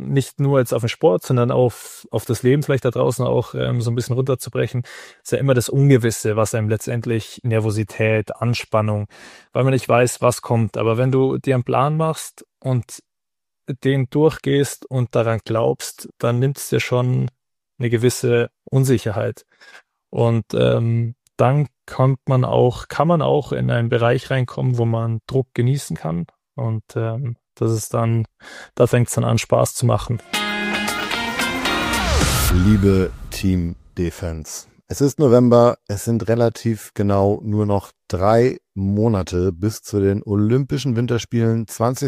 nicht nur jetzt auf den Sport, sondern auf das Leben vielleicht da draußen auch so ein bisschen runterzubrechen, ist ja immer das Ungewisse, was einem letztendlich Nervosität, Anspannung, weil man nicht weiß, was kommt. Aber wenn du dir einen Plan machst und den durchgehst und daran glaubst, dann nimmt es dir schon eine gewisse Unsicherheit. Und dann kann man auch in einen Bereich reinkommen, wo man Druck genießen kann. Und da fängt es dann an, Spaß zu machen. Liebe Team Defense, es ist November, es sind relativ genau nur noch 3 Monate bis zu den Olympischen Winterspielen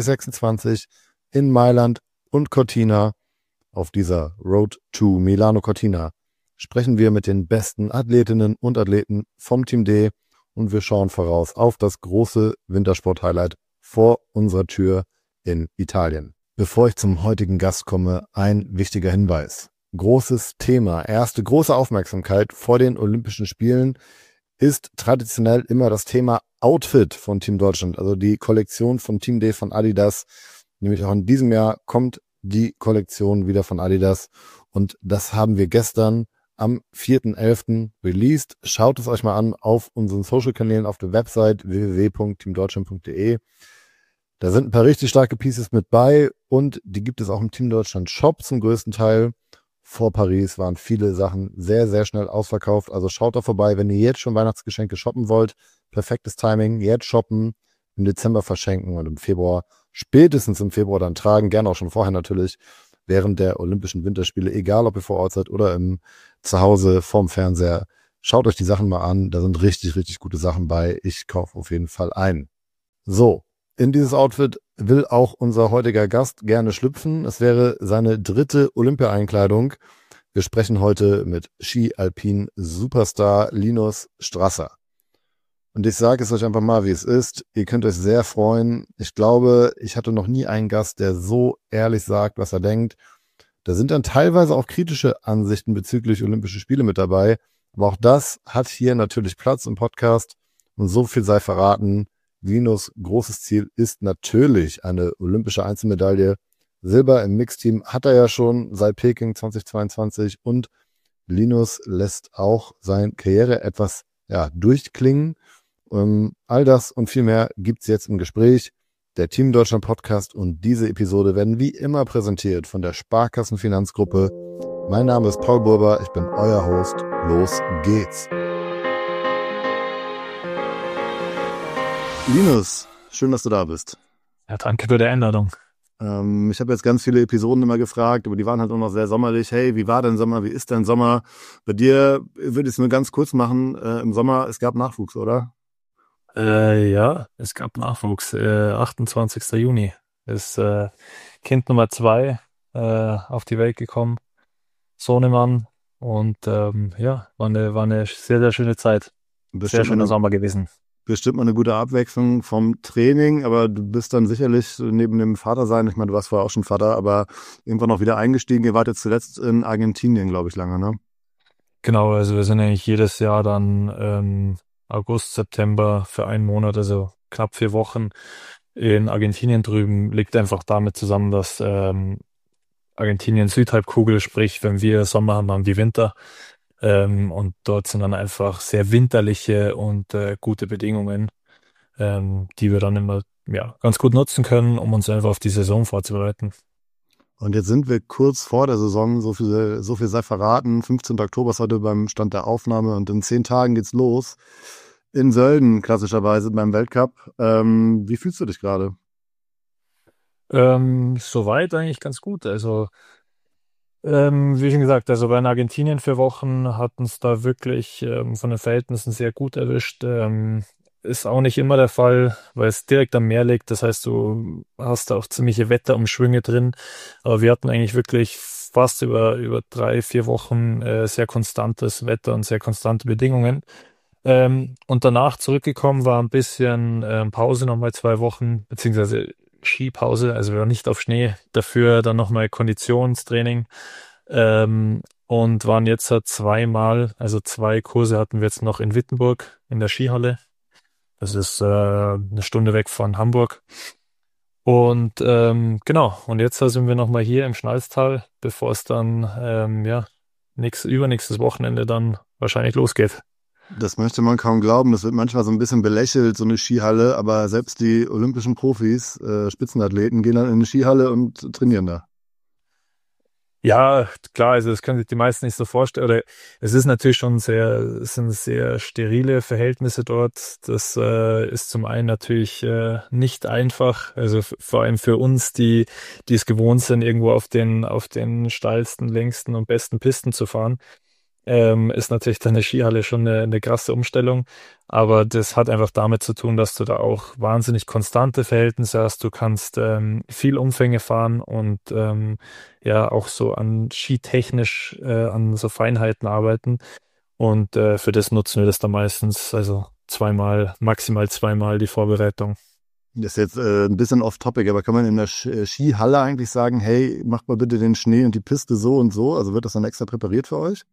2026 in Mailand und Cortina. Auf dieser Road to Milano Cortina sprechen wir mit den besten Athletinnen und Athleten vom Team D und wir schauen voraus auf das große Wintersport-Highlight vor unserer Tür in Italien. Bevor ich zum heutigen Gast komme, ein wichtiger Hinweis. Großes Thema, erste große Aufmerksamkeit vor den Olympischen Spielen ist traditionell immer das Thema Outfit von Team Deutschland, also die Kollektion von Team D von Adidas. Nämlich auch in diesem Jahr kommt die Kollektion wieder von Adidas und das haben wir gestern am 4.11. released. Schaut es euch mal an auf unseren Social-Kanälen auf der Website www.teamdeutschland.de. Da sind ein paar richtig starke Pieces mit bei und die gibt es auch im Team Deutschland Shop zum größten Teil. Vor Paris waren viele Sachen sehr, sehr schnell ausverkauft. Also schaut da vorbei, wenn ihr jetzt schon Weihnachtsgeschenke shoppen wollt. Perfektes Timing, jetzt shoppen, im Dezember verschenken und im Februar, spätestens im Februar dann tragen. Gerne auch schon vorher natürlich, während der Olympischen Winterspiele, egal ob ihr vor Ort seid oder zu Hause vorm Fernseher. Schaut euch die Sachen mal an, da sind richtig, richtig gute Sachen bei. Ich kaufe auf jeden Fall ein. So, in dieses Outfit will auch unser heutiger Gast gerne schlüpfen. Es wäre seine 3. Olympia-Einkleidung. Wir sprechen heute mit Ski-Alpin-Superstar Linus Strasser. Und ich sage es euch einfach mal, wie es ist. Ihr könnt euch sehr freuen. Ich glaube, ich hatte noch nie einen Gast, der so ehrlich sagt, was er denkt. Da sind dann teilweise auch kritische Ansichten bezüglich Olympische Spiele mit dabei. Aber auch das hat hier natürlich Platz im Podcast. Und so viel sei verraten. Linus' großes Ziel ist natürlich eine olympische Einzelmedaille. Silber im Mixteam hat er ja schon seit Peking 2022. Und Linus lässt auch seine Karriere etwas durchklingen. All das und viel mehr gibt's jetzt im Gespräch. Der Team Deutschland Podcast und diese Episode werden wie immer präsentiert von der Sparkassenfinanzgruppe. Mein Name ist Paul Burber, ich bin euer Host. Los geht's. Linus, schön, dass du da bist. Ja, danke für die Einladung. Ich habe jetzt ganz viele Episoden immer gefragt, aber die waren halt auch noch sehr sommerlich. Hey, wie war dein Sommer? Wie ist dein Sommer? Bei dir würde ich es nur ganz kurz machen. Im Sommer, es gab Nachwuchs, oder? Ja, es gab Nachwuchs. 28. Juni ist Kind Nummer 2 auf die Welt gekommen. Sohnemann. Und war eine sehr, sehr schöne Zeit. Sehr schöner Sommer gewesen. Bestimmt mal eine gute Abwechslung vom Training, aber du bist dann sicherlich neben dem Vatersein, ich meine, du warst vorher auch schon Vater, aber irgendwann noch wieder eingestiegen. Ihr wart jetzt zuletzt in Argentinien, glaube ich, lange, ne? Genau, also wir sind eigentlich jedes Jahr dann August, September für einen Monat, also knapp 4 Wochen in Argentinien drüben. Liegt einfach damit zusammen, dass Argentinien Südhalbkugel, sprich, wenn wir Sommer haben, haben die Winter. Und dort sind dann einfach sehr winterliche und gute Bedingungen, die wir dann immer ganz gut nutzen können, um uns einfach auf die Saison vorzubereiten. Und jetzt sind wir kurz vor der Saison, so viel sei verraten. 15. Oktober ist heute beim Stand der Aufnahme und in 10 Tagen geht's los. In Sölden klassischerweise beim Weltcup. Wie fühlst du dich gerade? Soweit eigentlich ganz gut. Also wie schon gesagt, also bei Argentinien 4 Wochen hat uns da wirklich von den Verhältnissen sehr gut erwischt. Ist auch nicht immer der Fall, weil es direkt am Meer liegt. Das heißt, du hast da auch ziemliche Wetterumschwünge drin. Aber wir hatten eigentlich wirklich fast über 3, 4 Wochen sehr konstantes Wetter und sehr konstante Bedingungen. Und danach zurückgekommen war ein bisschen Pause, nochmal 2 Wochen, beziehungsweise Skipause, also wir waren nicht auf Schnee, dafür dann nochmal Konditionstraining und waren jetzt halt 2-mal, also 2 Kurse hatten wir jetzt noch in Wittenburg in der Skihalle. Das ist 1 Stunde weg von Hamburg. Und genau, und jetzt sind wir nochmal hier im Schnalztal, bevor es dann ja übernächstes Wochenende dann wahrscheinlich losgeht. Das möchte man kaum glauben. Das wird manchmal so ein bisschen belächelt, so eine Skihalle, aber selbst die olympischen Profis, Spitzenathleten, gehen dann in eine Skihalle und trainieren da. Ja, klar, also das können sich die meisten nicht so vorstellen. Oder es ist natürlich schon es sind sehr sterile Verhältnisse dort. Das ist zum einen natürlich nicht einfach. Also vor allem für uns, die es gewohnt sind, irgendwo auf den steilsten, längsten und besten Pisten zu fahren, ist natürlich dann eine Skihalle schon eine krasse Umstellung. Aber das hat einfach damit zu tun, dass du da auch wahnsinnig konstante Verhältnisse hast. Du kannst viel Umfänge fahren und ja auch so an skitechnisch an so Feinheiten arbeiten. Und für das nutzen wir das dann meistens, also zweimal, maximal zweimal die Vorbereitung. Das ist jetzt ein bisschen off-topic, aber kann man in der Skihalle eigentlich sagen, hey, macht mal bitte den Schnee und die Piste so und so? Also wird das dann extra präpariert für euch?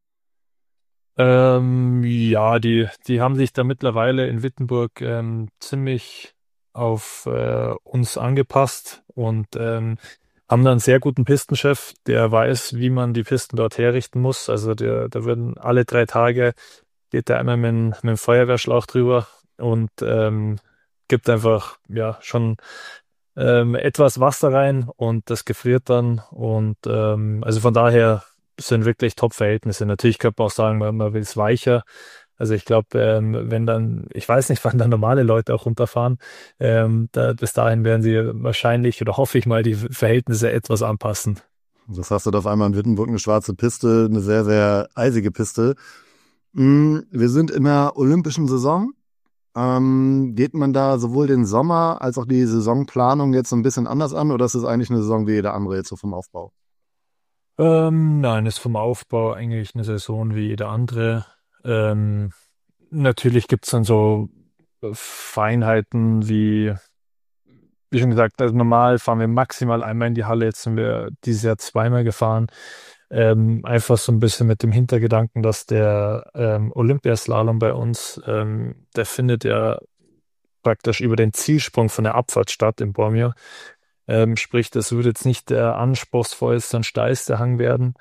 Ja, die haben sich da mittlerweile in Wittenburg ziemlich auf uns angepasst und haben da einen sehr guten Pistenchef, der weiß, wie man die Pisten dort herrichten muss. Also da würden alle 3 Tage geht der einmal mit dem Feuerwehrschlauch drüber und gibt einfach ja schon etwas Wasser rein und das gefriert dann. Und also von daher sind wirklich Top-Verhältnisse. Natürlich könnte man auch sagen, man will es weicher. Also ich glaube, wenn dann, ich weiß nicht, wann dann normale Leute auch runterfahren, bis dahin werden sie wahrscheinlich oder hoffe ich mal die Verhältnisse etwas anpassen. Das hast du da auf einmal in Wittenburg eine schwarze Piste, eine sehr, sehr eisige Piste. Wir sind in der olympischen Saison. Geht man da sowohl den Sommer als auch die Saisonplanung jetzt so ein bisschen anders an oder ist es eigentlich eine Saison wie jede andere jetzt so vom Aufbau? Nein, ist vom Aufbau eigentlich eine Saison wie jede andere. Ähm, Natürlich gibt's dann so Feinheiten wie schon gesagt, also normal fahren wir maximal einmal in die Halle. Jetzt sind wir dieses Jahr zweimal gefahren. Einfach so ein bisschen mit dem Hintergedanken, dass der Olympiaslalom bei uns, der findet ja praktisch über den Zielsprung von der Abfahrt statt in Bormio. Sprich, das wird jetzt nicht der anspruchsvollste und steilste Hang werden.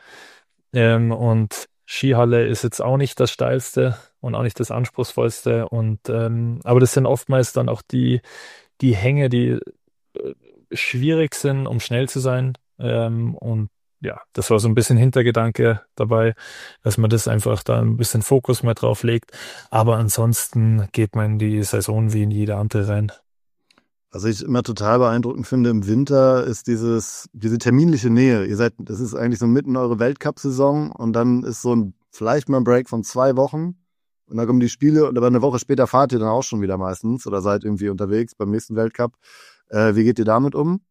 Und Skihalle ist jetzt auch nicht das steilste und auch nicht das anspruchsvollste. Und aber das sind oftmals dann auch die Hänge, die schwierig sind, um schnell zu sein. Und ja, das war so ein bisschen Hintergedanke dabei, dass man das einfach da ein bisschen Fokus mehr drauf legt. Aber ansonsten geht man in die Saison wie in jede andere rein. Was ich immer total beeindruckend finde im Winter, ist diese terminliche Nähe. Das ist eigentlich so mitten in eure Weltcup-Saison und dann ist vielleicht mal ein Break von 2 Wochen und dann kommen die Spiele und aber eine Woche später fahrt ihr dann auch schon wieder meistens oder seid irgendwie unterwegs beim nächsten Weltcup. Wie geht ihr damit um?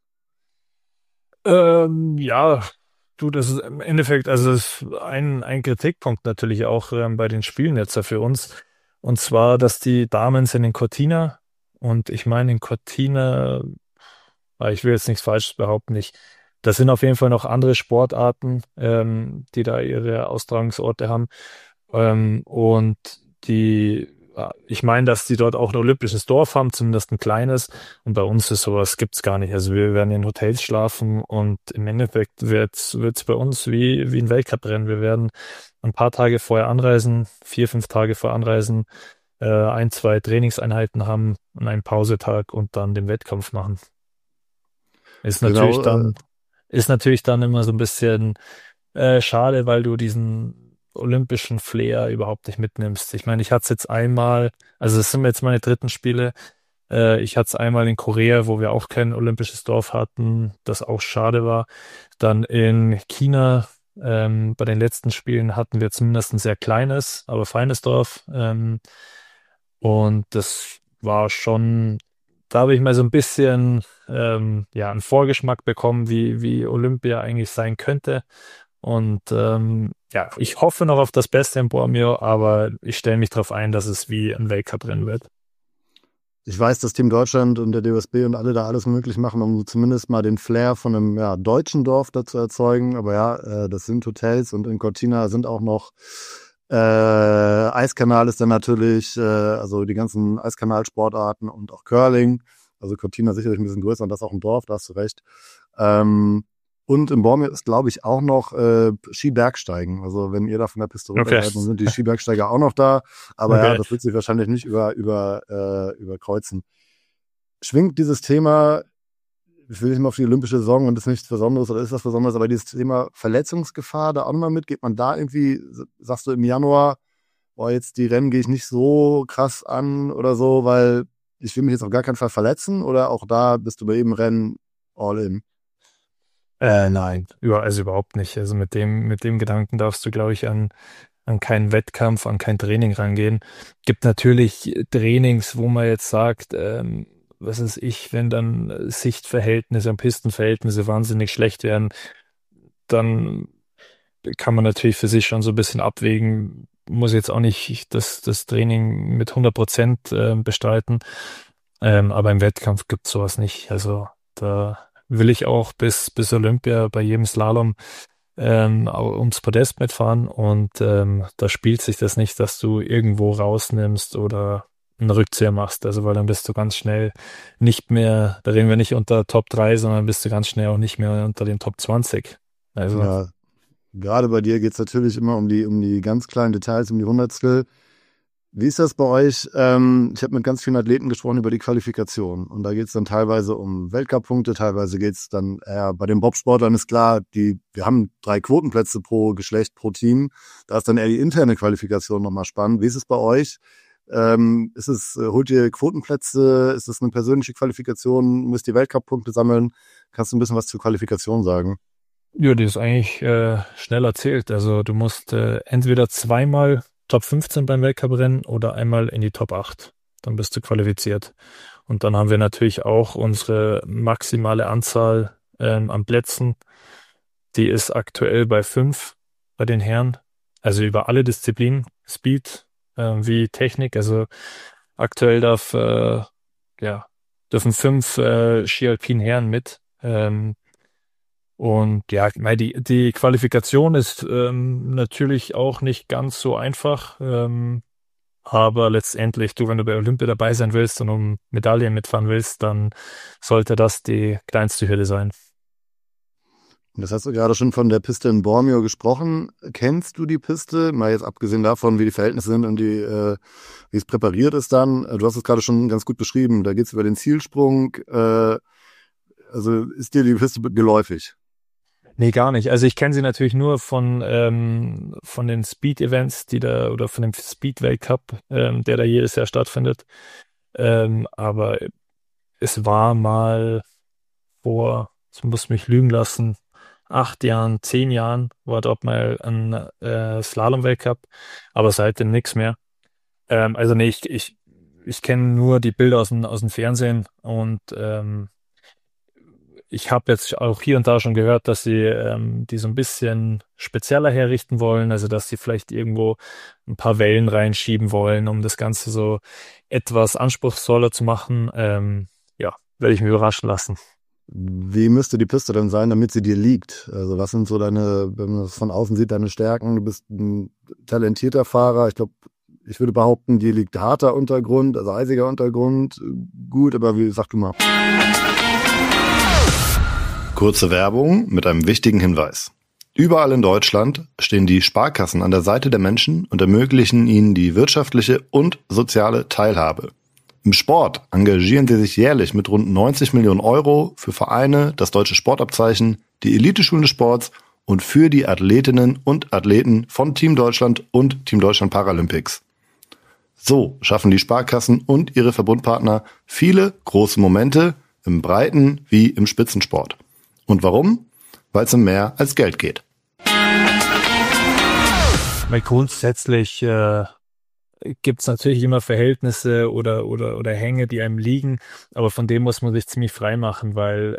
Ja, du, das ist im Endeffekt, also das ist ein Kritikpunkt natürlich auch bei den Spielen jetzt für uns. Und zwar, dass die Damen sind in Cortina und ich meine in Cortina, ich will jetzt nichts Falsches behaupten, nicht. Das sind auf jeden Fall noch andere Sportarten, die da ihre Austragungsorte haben. Und ich meine, dass die dort auch ein olympisches Dorf haben, zumindest ein kleines. Und bei uns ist sowas, gibt's gar nicht. Also wir werden in Hotels schlafen und im Endeffekt wird's bei uns wie ein Weltcuprennen. Wir werden ein paar Tage vorher anreisen, 4, 5 Tage vorher anreisen, 1, 2 Trainingseinheiten haben und einen Pausetag und dann den Wettkampf machen. Ist natürlich Genau, dann, ist natürlich dann immer so ein bisschen schade, weil du diesen olympischen Flair überhaupt nicht mitnimmst. Ich meine, ich hatte es jetzt einmal, also es sind jetzt meine dritten Spiele. Ich hatte es einmal in Korea, wo wir auch kein olympisches Dorf hatten, das auch schade war. Dann in China, bei den letzten Spielen hatten wir zumindest ein sehr kleines, aber feines Dorf. Und das war schon, da habe ich mal so ein bisschen ja, einen Vorgeschmack bekommen, wie Olympia eigentlich sein könnte. Und ja, ich hoffe noch auf das Beste in Bormio, aber ich stelle mich darauf ein, dass es wie ein Weltcuprennen wird. ich weiß, dass Team Deutschland und der DOSB und alle da alles möglich machen, um zumindest mal den Flair von einem deutschen Dorf da zu erzeugen. Aber das sind Hotels und in Cortina sind auch noch Eiskanal ist dann natürlich, also die ganzen Eiskanalsportarten und auch Curling. Also Cortina sicherlich ein bisschen größer und das auch ein Dorf, da hast du recht. Ähm, und im Bormio ist, glaube ich, auch noch Skibergsteigen. Also wenn ihr da von der Piste runter Okay, seid, dann sind die Skibergsteiger auch noch da. Aber ja, okay. das wird sich wahrscheinlich nicht überkreuzen. Schwingt dieses Thema, ich will nicht mal auf die olympische Saison und das ist nichts Besonderes oder ist was Besonderes, aber dieses Thema Verletzungsgefahr da auch nochmal mit, geht man da irgendwie, sagst du im Januar, boah, jetzt die Rennen gehe ich nicht so krass an oder so, weil ich will mich jetzt auf gar keinen Fall verletzen oder auch da bist du bei jedem Rennen all in? Nein, also überhaupt nicht. Also mit dem Gedanken darfst du, glaube ich, an keinen Wettkampf, an kein Training rangehen. Gibt natürlich Trainings, wo man jetzt sagt, was weiß ich, wenn dann Sichtverhältnisse und Pistenverhältnisse wahnsinnig schlecht werden, dann kann man natürlich für sich schon so ein bisschen abwägen, muss jetzt auch nicht das Training mit 100% bestreiten, aber im Wettkampf gibt es sowas nicht. Also da will ich auch bis Olympia bei jedem Slalom ums Podest mitfahren und da spielt sich das nicht, dass du irgendwo rausnimmst oder einen Rückzieher machst. Also weil dann bist du ganz schnell nicht mehr, da reden wir nicht unter Top 3, sondern bist du ganz schnell auch nicht mehr unter den Top 20. Also Ja, gerade bei dir geht es natürlich immer um die ganz kleinen Details, um die Hundertstel. Wie ist das bei euch? Ich habe mit ganz vielen Athleten gesprochen über die Qualifikation. Und da geht es dann teilweise um Weltcup-Punkte, teilweise geht es dann, bei den Bobsportlern ist klar, wir haben 3 Quotenplätze pro Geschlecht, pro Team. Da ist dann eher die interne Qualifikation nochmal spannend. Wie ist es bei euch? Holt ihr Quotenplätze? Ist es eine persönliche Qualifikation? Müsst ihr Weltcup-Punkte sammeln? Kannst du ein bisschen was zur Qualifikation sagen? ja, die ist eigentlich schnell erzählt. Also du musst entweder zweimal Top 15 beim Weltcuprennen oder einmal in die Top 8. Dann bist du qualifiziert. Und dann haben wir natürlich auch unsere maximale Anzahl an Plätzen. Die ist aktuell bei 5 bei den Herren. Also über alle Disziplinen, Speed wie Technik. Also aktuell ja, dürfen 5 Ski-Alpin Herren mit. Und ja, ich meine, die Qualifikation ist natürlich auch nicht ganz so einfach, aber letztendlich, wenn du bei Olympia dabei sein willst und um Medaillen mitfahren willst, dann sollte das die kleinste Hürde sein. Das hast du gerade schon von der Piste in Bormio gesprochen. Kennst du die Piste? Mal jetzt abgesehen davon, wie die Verhältnisse sind und wie es präpariert ist dann. Du hast es gerade schon ganz gut beschrieben. Da geht es über den Zielsprung. Also ist dir die Piste geläufig? Nee, gar nicht. Also ich kenne sie natürlich nur von den Speed-Events, oder von dem Speed-Weltcup, der da jedes Jahr stattfindet. Aber es war mal ich muss mich lügen lassen, 8 Jahren, 10 Jahren war dort mal ein Slalom-Weltcup, aber seitdem nichts mehr. Also nee, ich kenne nur die Bilder aus dem Fernsehen und ich habe jetzt auch hier und da schon gehört, dass sie die so ein bisschen spezieller herrichten wollen, also dass sie vielleicht irgendwo ein paar Wellen reinschieben wollen, um das Ganze so etwas anspruchsvoller zu machen. Ja, werde ich mich überraschen lassen. Wie müsste die Piste denn sein, damit sie dir liegt? Also was sind so wenn man das von außen sieht, deine Stärken? Du bist ein talentierter Fahrer. Ich glaube, ich würde behaupten, dir liegt harter Untergrund, also eisiger Untergrund. Gut, aber wie sag du mal? Kurze Werbung mit einem wichtigen Hinweis. Überall in Deutschland stehen die Sparkassen an der Seite der Menschen und ermöglichen ihnen die wirtschaftliche und soziale Teilhabe. Im Sport engagieren sie sich jährlich mit rund 90 Millionen Euro für Vereine, das deutsche Sportabzeichen, die Eliteschulen des Sports und für die Athletinnen und Athleten von Team Deutschland und Team Deutschland Paralympics. So schaffen die Sparkassen und ihre Verbundpartner viele große Momente im Breiten- wie im Spitzensport. Und warum? Weil es um mehr als Geld geht. Weil grundsätzlich gibt es natürlich immer Verhältnisse oder Hänge, die einem liegen, aber von dem muss man sich ziemlich frei machen, weil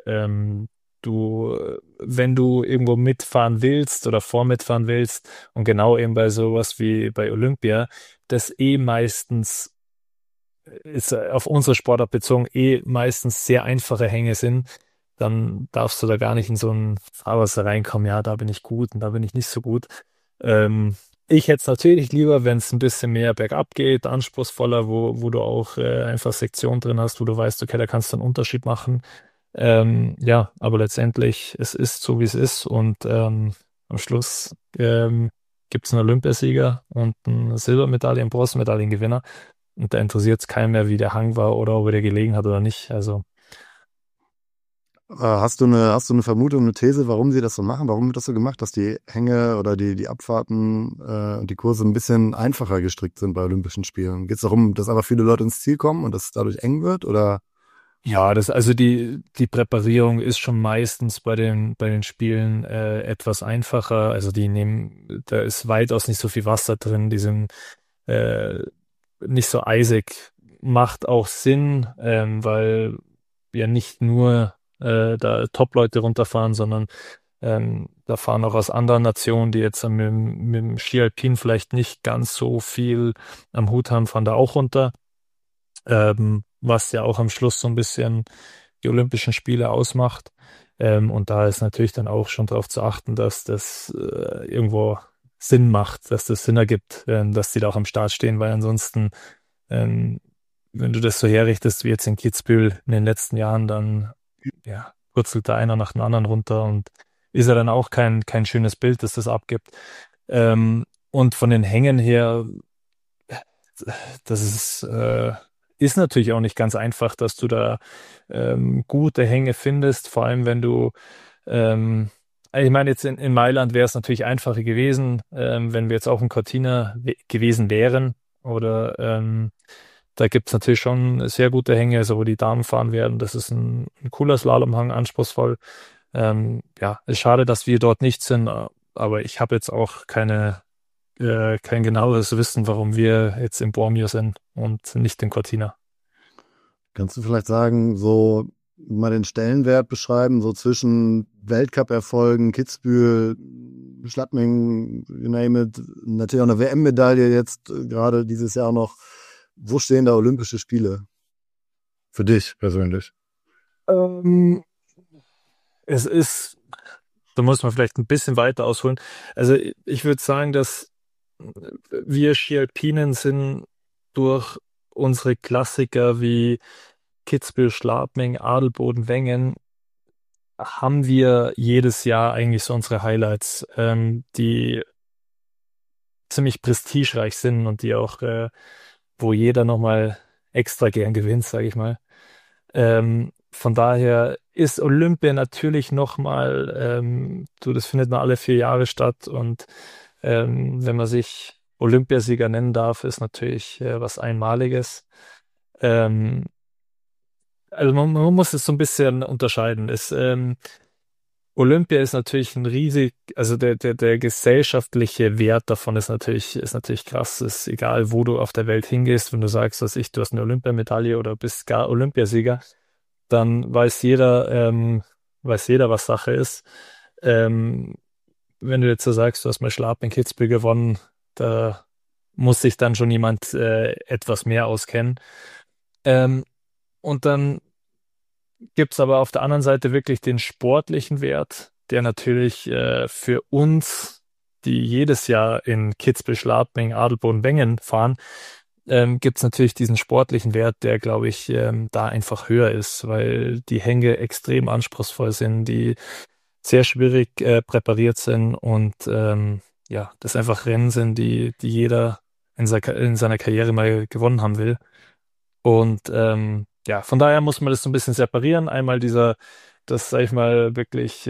wenn du irgendwo mitfahren willst oder vormitfahren willst und genau eben bei sowas wie bei Olympia, das meistens ist auf unsere Sportart bezogen meistens sehr einfache Hänge sind, dann darfst du da gar nicht in so ein Fahrwasser reinkommen, ja, da bin ich gut und da bin ich nicht so gut. Ähm, Ich hätte es natürlich lieber, wenn es ein bisschen mehr bergab geht, anspruchsvoller, wo du auch einfach Sektionen drin hast, wo du weißt, okay, da kannst du einen Unterschied machen. Ja, aber letztendlich, es ist so, wie es ist und am Schluss gibt es einen Olympiasieger und eine Silbermedaille, einen Bronzemedaillengewinner und da interessiert es keinen mehr, wie der Hang war oder ob er der gelegen hat oder nicht. Also Hast du eine Vermutung, eine These, warum sie das so machen? Warum wird das so gemacht, dass die Hänge oder die Abfahrten und die Kurse ein bisschen einfacher gestrickt sind bei Olympischen Spielen? Geht es darum, dass einfach viele Leute ins Ziel kommen und dass es dadurch eng wird? Oder? ja, also die Präparierung ist schon meistens bei den Spielen etwas einfacher. Also da ist weitaus nicht so viel Wasser drin, die sind äh, nicht so eisig. Macht auch Sinn, weil ja nicht nur da Top-Leute runterfahren, sondern da fahren auch aus anderen Nationen, die jetzt mit dem Ski Alpin vielleicht nicht ganz so viel am Hut haben, fahren da auch runter. Was ja auch am Schluss so ein bisschen die Olympischen Spiele ausmacht. Und da ist natürlich dann auch schon darauf zu achten, dass das irgendwo Sinn macht, dass das Sinn ergibt, dass die da auch am Start stehen, weil ansonsten, ähm, wenn du das so herrichtest wie jetzt in Kitzbühel in den letzten Jahren, dann ja, purzelt da einer nach dem anderen runter und ist ja dann auch kein schönes Bild, das das abgibt. Und von den Hängen her, das ist natürlich auch nicht ganz einfach, dass du da gute Hänge findest, vor allem wenn du, ich meine, jetzt in Mailand wäre es natürlich einfacher gewesen, wenn wir jetzt auch in Cortina gewesen wären. Oder da gibt es natürlich schon sehr gute Hänge, also wo die Damen fahren werden. Das ist ein cooler Slalomhang, anspruchsvoll. Ja, ist schade, dass wir dort nicht sind, aber ich habe jetzt auch kein genaues Wissen, warum wir jetzt in Bormio sind und nicht in Cortina. Kannst du vielleicht sagen, so mal den Stellenwert beschreiben, so zwischen Weltcup-Erfolgen, Kitzbühel, Schladming, you name it, natürlich auch eine WM-Medaille jetzt gerade dieses Jahr noch. Wo stehen da Olympische Spiele? Für dich persönlich. Ähm, Es ist, da muss man vielleicht ein bisschen weiter ausholen. Also ich würde sagen, dass wir Ski Alpinen sind durch unsere Klassiker wie Kitzbühel, Schladming, Adelboden, Wengen, haben wir jedes Jahr eigentlich so unsere Highlights, die ziemlich prestigereich sind und die auch, wo jeder nochmal extra gern gewinnt, sage ich mal. Von daher ist Olympia natürlich nochmal, das findet nur alle 4 Jahre statt und wenn man sich Olympiasieger nennen darf, ist natürlich was Einmaliges. Ähm, also man muss es so ein bisschen unterscheiden. Olympia ist natürlich ein riesig, also der gesellschaftliche Wert davon ist natürlich krass. Ist egal, wo du auf der Welt hingehst, wenn du sagst, du hast eine Olympiamedaille oder bist gar Olympiasieger, dann weiß jeder, was Sache ist. Ähm, Wenn du jetzt so sagst, du hast mal Schlap in Kitzbühel gewonnen, da muss sich dann schon jemand etwas mehr auskennen. Ähm, und dann gibt's aber auf der anderen Seite wirklich den sportlichen Wert, der natürlich für uns, die jedes Jahr in Kitzbühel, Schladming, Adelboden, Wengen fahren, gibt's natürlich diesen sportlichen Wert, der, glaube ich, da einfach höher ist, weil die Hänge extrem anspruchsvoll sind, die sehr schwierig präpariert sind und ja, das einfach Rennen sind, die jeder in seiner Karriere mal gewonnen haben will. Und ja, von daher muss man das so ein bisschen separieren. Einmal das, sag ich mal, wirklich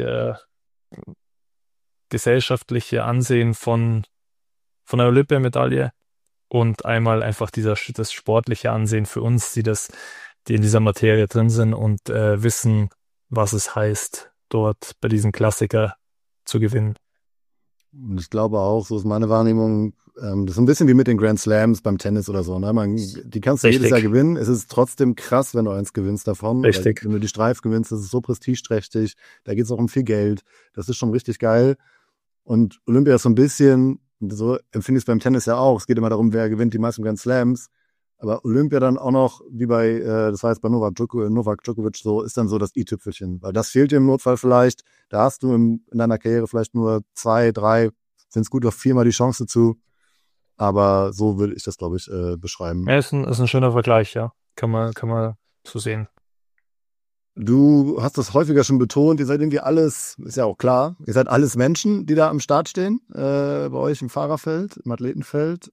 gesellschaftliche Ansehen von der Olympiamedaille und einmal einfach das sportliche Ansehen für uns, die in dieser Materie drin sind und wissen, was es heißt, dort bei diesem Klassiker zu gewinnen. Und ich glaube auch, so ist meine Wahrnehmung, das ist ein bisschen wie mit den Grand Slams beim Tennis oder so. Ne? Die kannst du jedes Jahr Richtig, gewinnen. Es ist trotzdem krass, wenn du eins gewinnst davon. Oder richtig. wenn du die Streif gewinnst, das ist so prestigeträchtig. Da geht es auch um viel Geld. Das ist schon richtig geil. Und Olympia ist so ein bisschen, so empfinde ich es beim Tennis ja auch. Es geht immer darum, wer gewinnt die meisten Grand Slams. Aber Olympia dann auch noch, wie bei, das heißt bei Novak Djokovic so, ist dann so das i-Tüpfelchen. Weil das fehlt dir im Notfall vielleicht. Da hast du in deiner Karriere vielleicht nur 2, 3, wenn es gut läuft, 4-mal die Chance zu. aber so würde ich das, glaube ich, beschreiben. Ja, ist ein schöner Vergleich, ja. Kann man so sehen. Du hast das häufiger schon betont, ihr seid irgendwie alles, ist ja auch klar, ihr seid alles Menschen, die da am Start stehen, bei euch im Fahrerfeld, im Athletenfeld.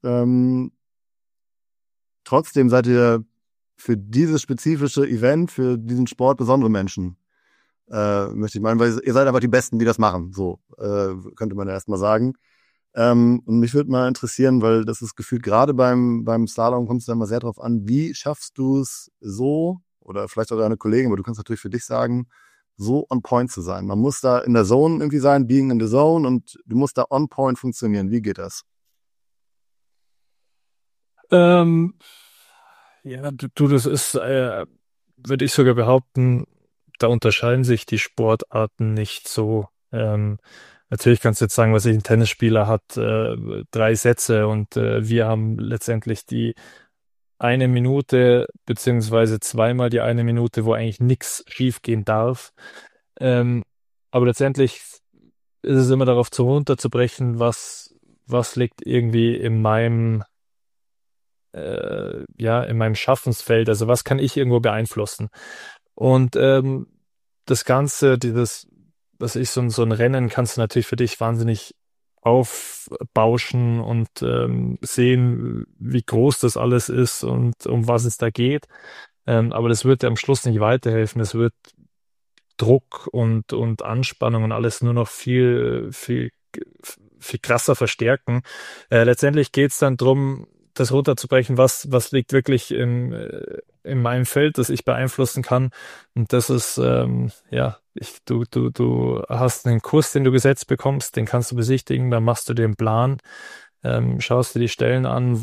Trotzdem seid ihr für dieses spezifische Event, für diesen Sport besondere Menschen, möchte ich meinen, weil ihr seid einfach die Besten, die das machen, so könnte man ja erstmal sagen. Und mich würde mal interessieren, weil das ist gefühlt gerade beim Slalom kommt es da immer sehr drauf an, wie schaffst du es so, oder vielleicht auch deine Kollegen, aber du kannst natürlich für dich sagen, so on point zu sein. Man muss da in der Zone irgendwie sein, being in the zone, und du musst da on point funktionieren. Wie geht das? Ähm, ja, das ist, würde ich sogar behaupten, da unterscheiden sich die Sportarten nicht so. Natürlich kannst du jetzt sagen, was ich, ein Tennisspieler hat 3 Sätze und wir haben letztendlich die 1 Minute beziehungsweise zweimal die 1 Minute, wo eigentlich nichts schiefgehen darf. Ähm, aber letztendlich ist es immer darauf zu runterzubrechen, was liegt irgendwie ja, in meinem Schaffensfeld, also was kann ich irgendwo beeinflussen? Und das Ganze, was ich, so ein Rennen kannst du natürlich für dich wahnsinnig aufbauschen und sehen, wie groß das alles ist und um was es da geht. Aber das wird dir am Schluss nicht weiterhelfen. Es wird Druck und Anspannung und alles nur noch viel krasser verstärken. Letztendlich geht es dann drum, das runterzubrechen, was liegt wirklich in meinem Feld, das ich beeinflussen kann. Und das ist, ja, du hast einen Kurs, den du gesetzt bekommst, den kannst du besichtigen, dann machst du den Plan, schaust dir die Stellen an,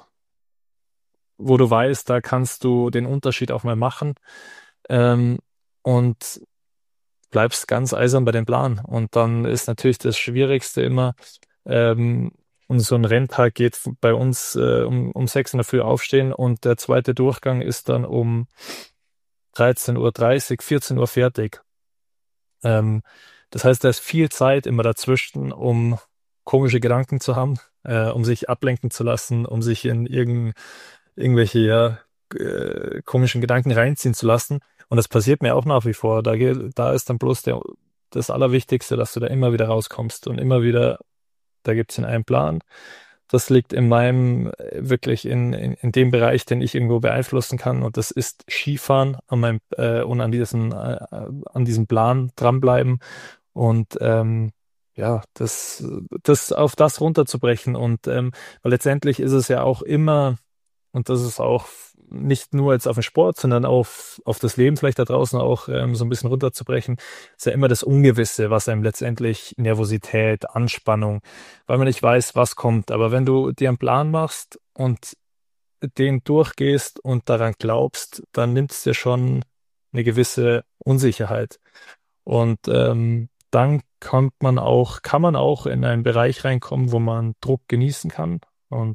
wo du weißt, da kannst du den Unterschied auch mal machen. Ähm, und bleibst ganz eisern bei dem Plan. Und dann ist natürlich das Schwierigste immer, ähm, und so ein Renntag geht bei uns um 6 in der Früh aufstehen und der zweite Durchgang ist dann um 13:30 Uhr, 14 Uhr fertig. Ähm, Das heißt, da ist viel Zeit immer dazwischen, um komische Gedanken zu haben, um sich ablenken zu lassen, um sich in irgendwelche ja, komischen Gedanken reinziehen zu lassen. Und das passiert mir auch nach wie vor. Da ist dann bloß das Allerwichtigste, dass du da immer wieder rauskommst und immer wieder, da gibt es einen Plan. Das liegt in meinem, wirklich in dem Bereich, den ich irgendwo beeinflussen kann. Und das ist Skifahren und an diesem Plan dranbleiben. Und ja, das auf das runterzubrechen. Und weil letztendlich ist es ja auch immer, und das ist auch nicht nur jetzt auf den Sport, sondern auf das Leben vielleicht da draußen auch so ein bisschen runterzubrechen, ist ja immer das Ungewisse, was einem letztendlich Nervosität, Anspannung, weil man nicht weiß, was kommt. Aber wenn du dir einen Plan machst und den durchgehst und daran glaubst, dann nimmt es dir schon eine gewisse Unsicherheit. Und dann kann man auch in einen Bereich reinkommen, wo man Druck genießen kann. Und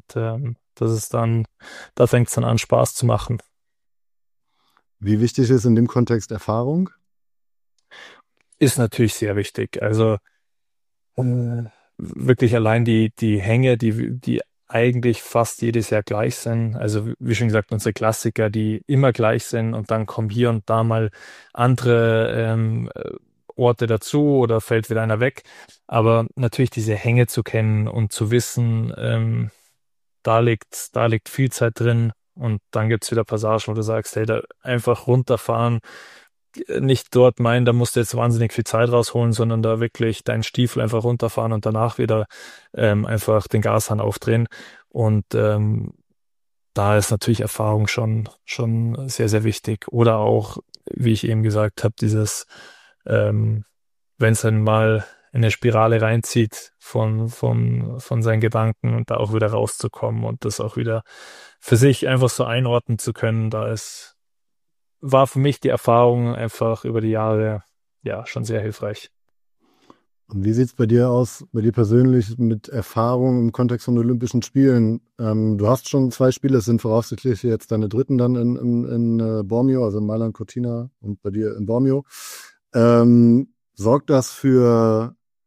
da fängt es dann an, Spaß zu machen. Wie wichtig ist in dem Kontext Erfahrung? Ist natürlich sehr wichtig. Also wirklich allein die Hänge, die eigentlich fast jedes Jahr gleich sind. Also wie schon gesagt, unsere Klassiker, die immer gleich sind und dann kommen hier und da mal andere Orte dazu oder fällt wieder einer weg. Aber natürlich diese Hänge zu kennen und zu wissen, da liegt viel Zeit drin. Und dann gibt's wieder Passagen, wo du sagst, hey, da einfach runterfahren, nicht dort meinen, da musst du jetzt wahnsinnig viel Zeit rausholen, sondern da wirklich deinen Stiefel einfach runterfahren und danach wieder einfach den Gashahn aufdrehen. Und da ist natürlich Erfahrung schon sehr, sehr wichtig. Oder auch, wie ich eben gesagt habe, ähm, wenn es dann mal in eine Spirale reinzieht von seinen Gedanken und da auch wieder rauszukommen und das auch wieder für sich einfach so einordnen zu können, war für mich die Erfahrung einfach über die Jahre ja schon sehr hilfreich. Und wie sieht's bei dir aus, bei dir persönlich mit Erfahrung im Kontext von Olympischen Spielen? Du hast schon 2 Spiele, es sind voraussichtlich jetzt deine dritten dann in Bormio, also in Mailand Cortina und bei dir in Bormio. Sorgt das für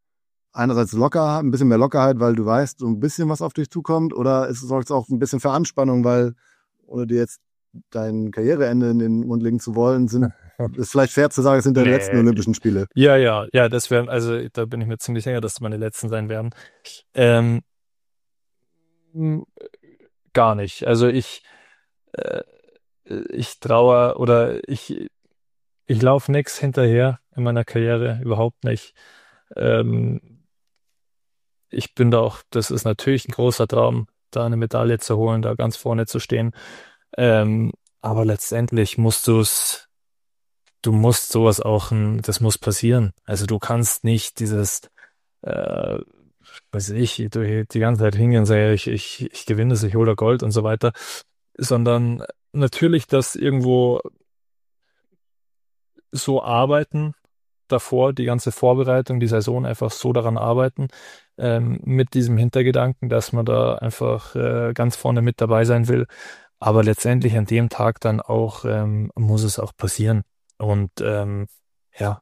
einerseits locker, ein bisschen mehr Lockerheit, weil du weißt, so ein bisschen was auf dich zukommt, oder sorgt es auch ein bisschen für Anspannung, weil, ohne dir jetzt dein Karriereende in den Mund legen zu wollen, ist vielleicht fair zu sagen, es sind deine letzten Nee. Olympischen Spiele. Ja, das wären, also da bin ich mir ziemlich sicher, dass das meine letzten sein werden. Ähm, m- Gar nicht. Also äh, ich trauere oder ich laufe nix hinterher in meiner Karriere, überhaupt nicht. Ähm, Ich bin da auch, das ist natürlich ein großer Traum, da eine Medaille zu holen, da ganz vorne zu stehen. Ähm, aber letztendlich du musst sowas auch, das muss passieren. Also du kannst nicht äh, weiß ich, die ganze Zeit hingehen und sagen, ja, ich gewinne es, ich hole da Gold und so weiter, sondern natürlich das irgendwo so arbeiten, davor, die ganze Vorbereitung, die Saison einfach so daran arbeiten, mit diesem Hintergedanken, dass man da einfach ganz vorne mit dabei sein will. Aber letztendlich an dem Tag dann auch muss es auch passieren. Und ja,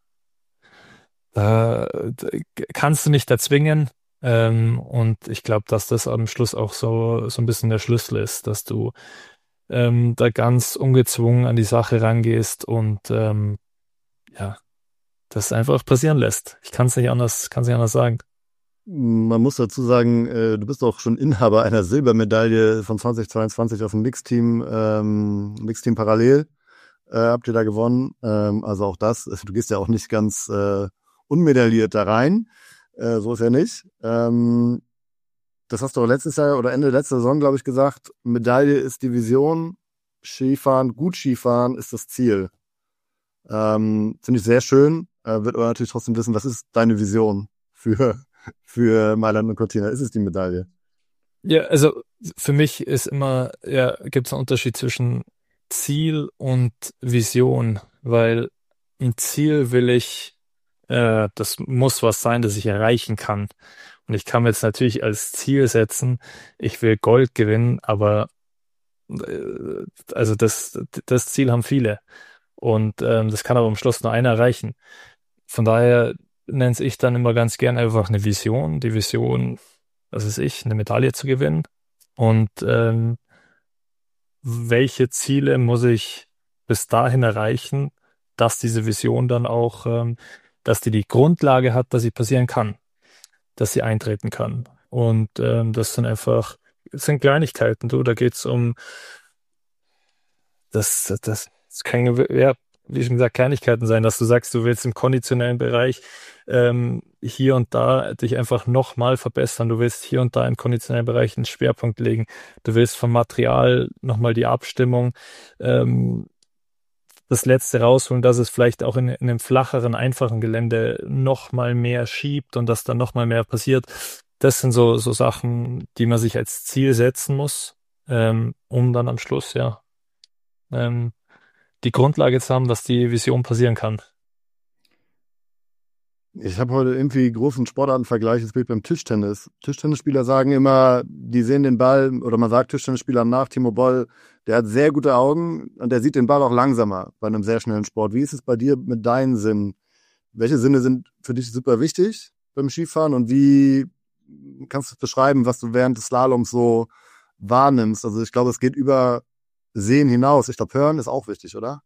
kannst du nicht erzwingen. Und ich glaube, dass das am Schluss auch so ein bisschen der Schlüssel ist, dass du da ganz ungezwungen an die Sache rangehst und ja, das einfach passieren lässt. Ich kann es nicht anders sagen. Man muss dazu sagen, du bist auch schon Inhaber einer Silbermedaille von 2022 auf dem Mixteam parallel. Habt ihr da gewonnen? Also auch das, du gehst ja auch nicht ganz unmedailliert da rein. So ist ja nicht. Das hast du auch letztes Jahr oder Ende letzter Saison, glaube ich, gesagt. Medaille ist die Vision. Skifahren, gut Skifahren ist das Ziel. Finde ich sehr schön. Wird aber natürlich trotzdem wissen, was ist deine Vision für Mailand und Cortina? Ist es die Medaille? Ja, also für mich ist immer, ja, gibt es einen Unterschied zwischen Ziel und Vision, weil ein Ziel das muss was sein, das ich erreichen kann. Und ich kann mir jetzt natürlich als Ziel setzen, ich will Gold gewinnen, aber also das Ziel haben viele. Und das kann aber am Schluss nur einer erreichen. Von daher nenne ich dann immer ganz gern einfach eine Vision. Die Vision, was weiß ich, eine Medaille zu gewinnen. Und welche Ziele muss ich bis dahin erreichen, dass diese Vision dann auch, dass die Grundlage hat, dass sie passieren kann, dass sie eintreten kann. Und das sind Kleinigkeiten, du, da geht's um das kann, ja, wie schon gesagt, Kleinigkeiten sein, dass du sagst, du willst im konditionellen Bereich hier und da dich einfach nochmal verbessern. Du willst hier und da im konditionellen Bereich einen Schwerpunkt legen. Du willst vom Material nochmal die Abstimmung, ähm, das Letzte rausholen, dass es vielleicht auch in einem flacheren, einfachen Gelände nochmal mehr schiebt und dass dann nochmal mehr passiert. Das sind so Sachen, die man sich als Ziel setzen muss, um dann am Schluss, ja. Ähm, die Grundlage zu haben, dass die Vision passieren kann. Ich habe heute irgendwie großen Sportartenvergleich, das Bild beim Tischtennis. Tischtennisspieler sagen immer, die sehen den Ball, oder man sagt Tischtennisspielern nach, Timo Boll, der hat sehr gute Augen und der sieht den Ball auch langsamer bei einem sehr schnellen Sport. Wie ist es bei dir mit deinen Sinnen? Welche Sinne sind für dich super wichtig beim Skifahren und wie kannst du beschreiben, was du während des Slaloms so wahrnimmst? Also ich glaube, es geht über Sehen hinaus. Ich glaube, Hören ist auch wichtig, oder?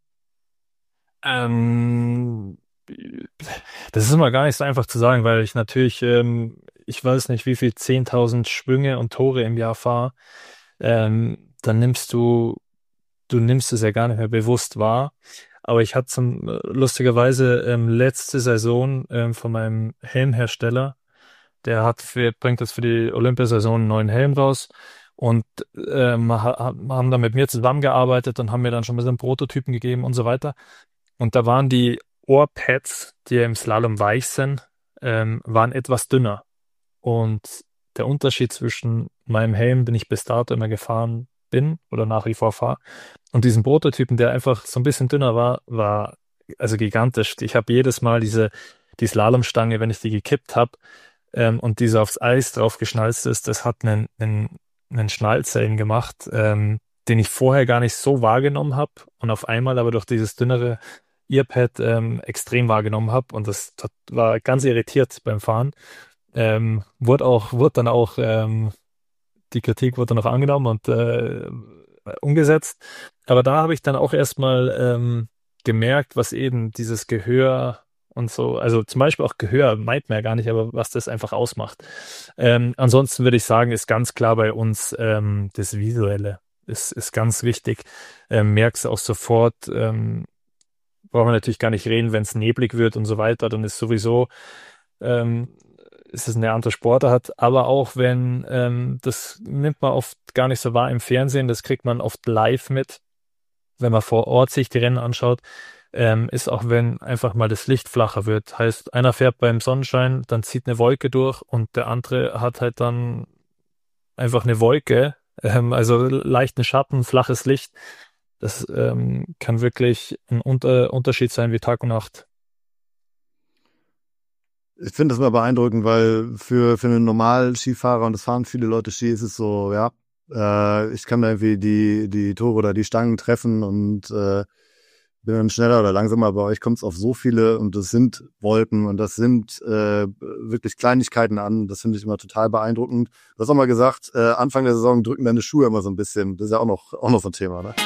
Ähm, Das ist immer gar nicht so einfach zu sagen, weil ich natürlich, ich weiß nicht, wie viel 10.000 Schwünge und Tore im Jahr fahre. Dann du nimmst es ja gar nicht mehr bewusst wahr. Aber ich hatte lustigerweise letzte Saison von meinem Helmhersteller, bringt jetzt für die Olympiasaison einen neuen Helm raus. Und haben dann mit mir zusammengearbeitet und haben mir dann schon ein bisschen Prototypen gegeben und so weiter. Und da waren die Ohrpads, die ja im Slalom weich sind, waren etwas dünner. Und der Unterschied zwischen meinem Helm, den ich bis dato immer gefahren bin oder nach wie vor fahre, und diesem Prototypen, der einfach so ein bisschen dünner war also gigantisch. Ich habe jedes Mal die Slalomstange, wenn ich die gekippt habe, und diese aufs Eis drauf geschnalzt ist, das hat einen Schnalzer eben gemacht, den ich vorher gar nicht so wahrgenommen habe und auf einmal aber durch dieses dünnere Earpad extrem wahrgenommen habe und das war ganz irritiert beim Fahren. Wurde dann auch die Kritik wurde dann auch angenommen und umgesetzt. Aber da habe ich dann auch erstmal gemerkt, was eben dieses Gehör und so, also zum Beispiel auch Gehör meint man ja gar nicht, aber was das einfach ausmacht. Ansonsten würde ich sagen, ist ganz klar bei uns das Visuelle ist ganz wichtig. Merkst du auch sofort, brauchen wir natürlich gar nicht reden, wenn es neblig wird und so weiter, dann ist sowieso ähm, ist es eine andere Sportart, aber auch wenn, das nimmt man oft gar nicht so wahr im Fernsehen, das kriegt man oft live mit, wenn man vor Ort sich die Rennen anschaut, ist auch wenn einfach mal das Licht flacher wird. Heißt, einer fährt beim Sonnenschein, dann zieht eine Wolke durch und der andere hat halt dann einfach eine Wolke, also leichten Schatten, flaches Licht. Das kann wirklich ein Unterschied sein wie Tag und Nacht. Ich finde das immer beeindruckend, weil für einen normalen Skifahrer, und das fahren viele Leute Ski, ist es so, ja, ich kann da irgendwie die Tore oder die Stangen treffen und bin dann schneller oder langsamer. Bei euch kommt es auf so viele und das sind Wolken und das sind wirklich Kleinigkeiten an. Das finde ich immer total beeindruckend. Du hast auch mal gesagt, Anfang der Saison drücken deine Schuhe immer so ein bisschen. Das ist ja auch noch so ein Thema, ne?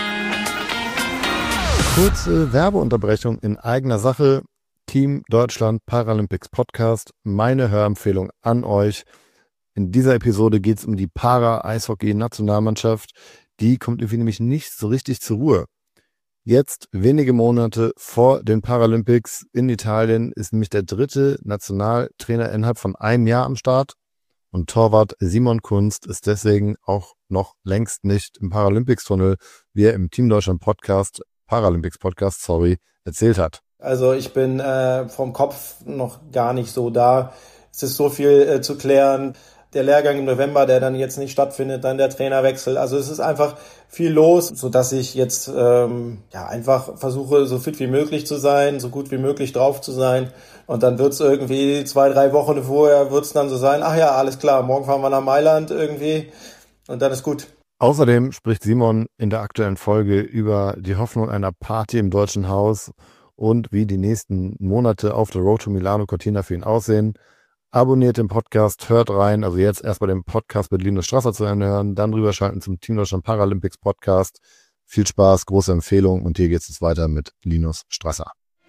Kurze Werbeunterbrechung in eigener Sache. Team Deutschland Paralympics Podcast. Meine Hörempfehlung an euch. In dieser Episode geht es um die Para-Eishockey-Nationalmannschaft. Die kommt irgendwie nämlich nicht so richtig zur Ruhe. Jetzt, wenige Monate vor den Paralympics in Italien, ist nämlich der dritte Nationaltrainer innerhalb von einem Jahr am Start. Und Torwart Simon Kunst ist deswegen auch noch längst nicht im Paralympics-Tunnel, wie er im Team Deutschland Podcast, Paralympics-Podcast, erzählt hat. Also ich bin vom Kopf noch gar nicht so da. Es ist so viel zu klären. Der Lehrgang im November, der dann jetzt nicht stattfindet, dann der Trainerwechsel. Also es ist einfach viel los, sodass ich jetzt einfach versuche, so fit wie möglich zu sein, so gut wie möglich drauf zu sein. Und dann wird's irgendwie 2, 3 Wochen vorher wird's dann so sein, ach ja, alles klar, morgen fahren wir nach Mailand irgendwie und dann ist gut. Außerdem spricht Simon in der aktuellen Folge über die Hoffnung einer Party im Deutschen Haus und wie die nächsten Monate auf der Road to Milano Cortina für ihn aussehen. Abonniert den Podcast, hört rein, also jetzt erst bei dem Podcast mit Linus Strasser zu hören, dann rüberschalten zum Team Deutschland Paralympics Podcast. Viel Spaß, große Empfehlung und hier geht es weiter mit Linus Strasser.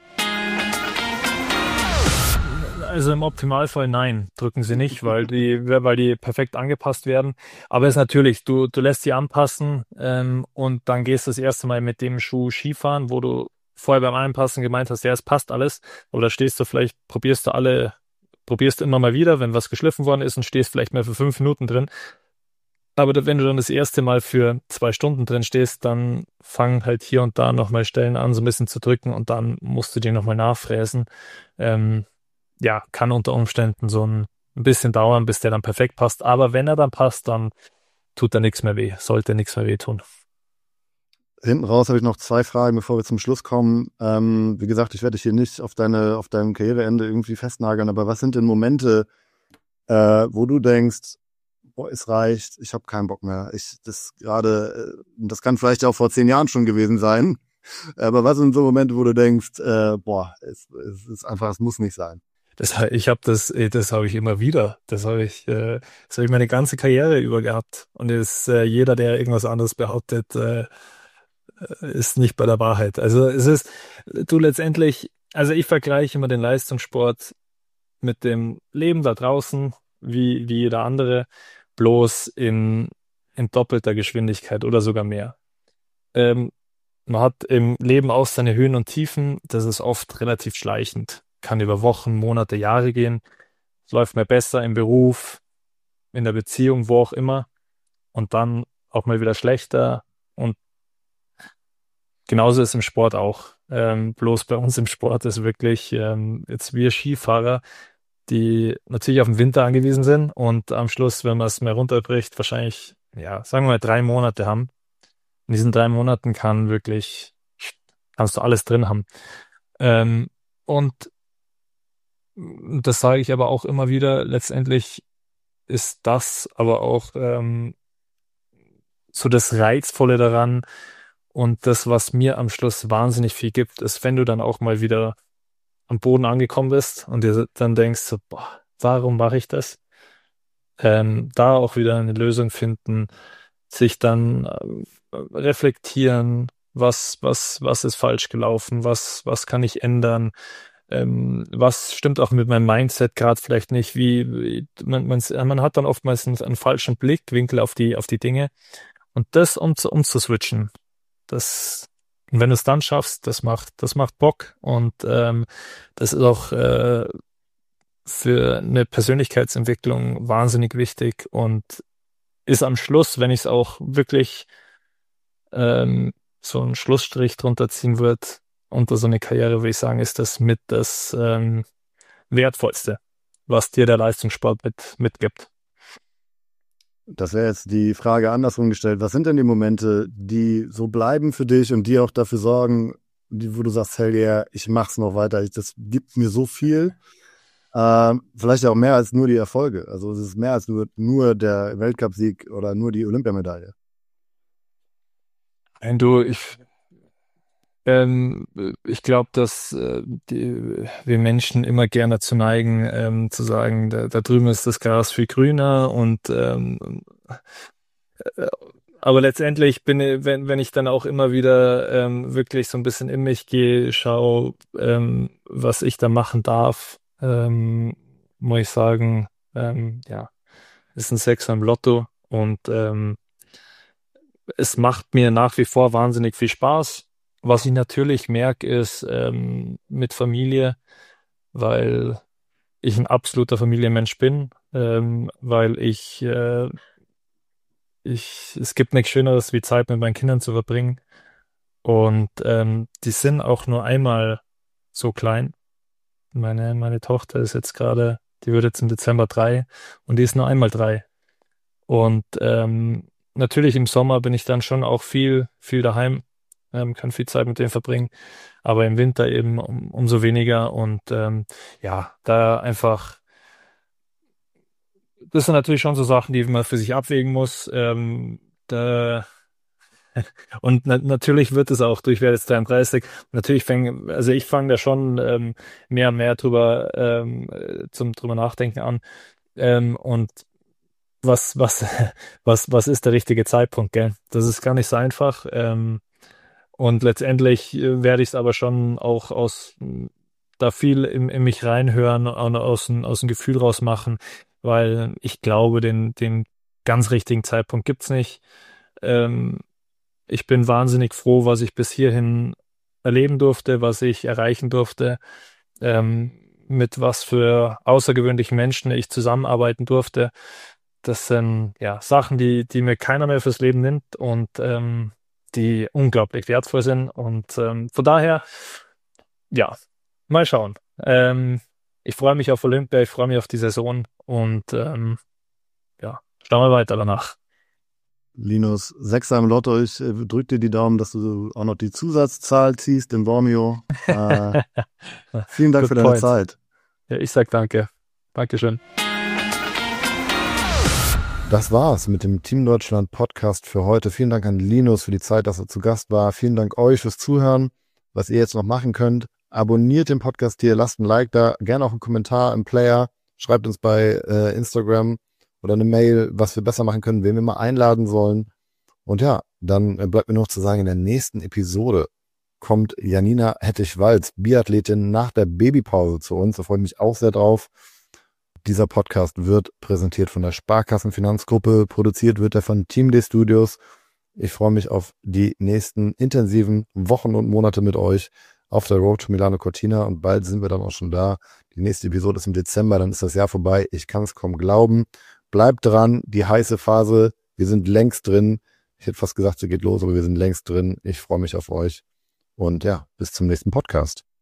Also im Optimalfall nein, drücken sie nicht, weil die perfekt angepasst werden. Aber es ist natürlich, du lässt sie anpassen und dann gehst du das erste Mal mit dem Schuh Skifahren, wo du vorher beim Anpassen gemeint hast, ja, es passt alles. Aber da stehst du vielleicht, probierst immer mal wieder, wenn was geschliffen worden ist und stehst vielleicht mal für 5 Minuten drin. Aber wenn du dann das erste Mal für 2 Stunden drin stehst, dann fangen halt hier und da nochmal Stellen an, so ein bisschen zu drücken und dann musst du die nochmal nachfräsen. Ja, kann unter Umständen so ein bisschen dauern, bis der dann perfekt passt. Aber wenn er dann passt, dann tut er nichts mehr weh. Sollte nichts mehr weh tun. Hinten raus habe ich noch 2 Fragen, bevor wir zum Schluss kommen. Wie gesagt, ich werde dich hier nicht auf deinem Karriereende irgendwie festnageln, aber was sind denn Momente, wo du denkst, boah, es reicht, ich habe keinen Bock mehr. Das kann vielleicht auch vor 10 Jahren schon gewesen sein. Aber was sind so Momente, wo du denkst, es ist einfach, es muss nicht sein? Das habe ich immer wieder. Das habe ich meine ganze Karriere über gehabt. Und jeder, der irgendwas anderes behauptet, ist nicht bei der Wahrheit. Also also ich vergleiche immer den Leistungssport mit dem Leben da draußen, wie jeder andere, bloß in doppelter Geschwindigkeit oder sogar mehr. Ähm, Man hat im Leben auch seine Höhen und Tiefen. Das ist oft relativ schleichend. Kann über Wochen, Monate, Jahre gehen. Es läuft mir besser im Beruf, in der Beziehung, wo auch immer. Und dann auch mal wieder schlechter. Und genauso ist im Sport auch. Bloß bei uns im Sport ist wirklich jetzt wir Skifahrer, die natürlich auf den Winter angewiesen sind und am Schluss, wenn man es mehr runterbricht, wahrscheinlich, ja, sagen wir mal 3 Monate haben. In diesen 3 Monaten kannst du alles drin haben. Und das sage ich aber auch immer wieder, letztendlich ist das aber auch so das Reizvolle daran und das, was mir am Schluss wahnsinnig viel gibt, ist, wenn du dann auch mal wieder am Boden angekommen bist und dir dann denkst, so, boah, warum mache ich das? Da auch wieder eine Lösung finden, sich dann reflektieren, was ist falsch gelaufen, was kann ich ändern, was stimmt auch mit meinem Mindset gerade vielleicht nicht, man hat dann oftmals einen falschen Blickwinkel auf die Dinge und das umzuswitchen, und wenn du es dann schaffst, das macht Bock und das ist auch für eine Persönlichkeitsentwicklung wahnsinnig wichtig und ist am Schluss, wenn ich es auch wirklich so einen Schlussstrich drunter ziehen würde, unter so eine Karriere, würde ich sagen, ist das mit das Wertvollste, was dir der Leistungssport mitgibt. Das wäre jetzt die Frage andersrum gestellt. Was sind denn die Momente, die so bleiben für dich und die auch dafür sorgen, wo du sagst, hell yeah, ich mach's noch weiter, das gibt mir so viel. Vielleicht auch mehr als nur die Erfolge. Also es ist mehr als nur der Weltcupsieg oder nur die Olympiamedaille. Ich glaube, dass wir Menschen immer gerne dazu neigen, zu sagen, da drüben ist das Gras viel grüner und aber letztendlich wenn ich dann auch immer wieder wirklich so ein bisschen in mich gehe, schaue, was ich da machen darf, muss ich sagen, ja, ist ein Sechser im Lotto und es macht mir nach wie vor wahnsinnig viel Spaß. Was ich natürlich merke, ist mit Familie, weil ich ein absoluter Familienmensch bin, weil es gibt nichts Schöneres, wie Zeit mit meinen Kindern zu verbringen. Und die sind auch nur einmal so klein. Meine Tochter ist jetzt gerade, die wird jetzt im Dezember 3 und die ist nur einmal 3. Und natürlich im Sommer bin ich dann schon auch viel, viel daheim, kann viel Zeit mit denen verbringen, aber im Winter eben umso weniger. Und ja, da einfach, das sind natürlich schon so Sachen, die man für sich abwägen muss. Und natürlich wird es auch, ich werde jetzt 33, natürlich also ich fange da schon mehr und mehr zum drüber nachdenken an. Und was, was ist der richtige Zeitpunkt, gell? Das ist gar nicht so einfach. Und letztendlich werde ich es aber schon auch da viel in mich reinhören und aus dem Gefühl raus machen, weil ich glaube, den ganz richtigen Zeitpunkt gibt's nicht. Ähm, Ich bin wahnsinnig froh, was ich bis hierhin erleben durfte, was ich erreichen durfte, mit was für außergewöhnlichen Menschen ich zusammenarbeiten durfte. Das sind ja Sachen, die mir keiner mehr fürs Leben nimmt und die unglaublich wertvoll sind. Und von daher, ja, mal schauen. Ich freue mich auf Olympia, ich freue mich auf die Saison und ja, schauen wir weiter danach. Linus, Sechser im Lotto, ich drücke dir die Daumen, dass du auch noch die Zusatzzahl ziehst im Bormio. Vielen Dank Good für deine point. Zeit. Ja, ich sag danke. Dankeschön. Das war's mit dem Team Deutschland Podcast für heute. Vielen Dank an Linus für die Zeit, dass er zu Gast war. Vielen Dank euch fürs Zuhören. Was ihr jetzt noch machen könnt, abonniert den Podcast hier, lasst ein Like da, gerne auch einen Kommentar im Player, schreibt uns bei Instagram oder eine Mail, was wir besser machen können, wen wir mal einladen sollen. Und ja, dann bleibt mir noch zu sagen, in der nächsten Episode kommt Janina Hettich-Walz, Biathletin, nach der Babypause zu uns. Da freue ich mich auch sehr drauf. Dieser Podcast wird präsentiert von der Sparkassenfinanzgruppe, produziert wird er von Team D Studios. Ich freue mich auf die nächsten intensiven Wochen und Monate mit euch auf der Road to Milano Cortina und bald sind wir dann auch schon da. Die nächste Episode ist im Dezember, dann ist das Jahr vorbei. Ich kann es kaum glauben. Bleibt dran, die heiße Phase, wir sind längst drin. Ich hätte fast gesagt, sie geht los, aber wir sind längst drin. Ich freue mich auf euch und ja, bis zum nächsten Podcast.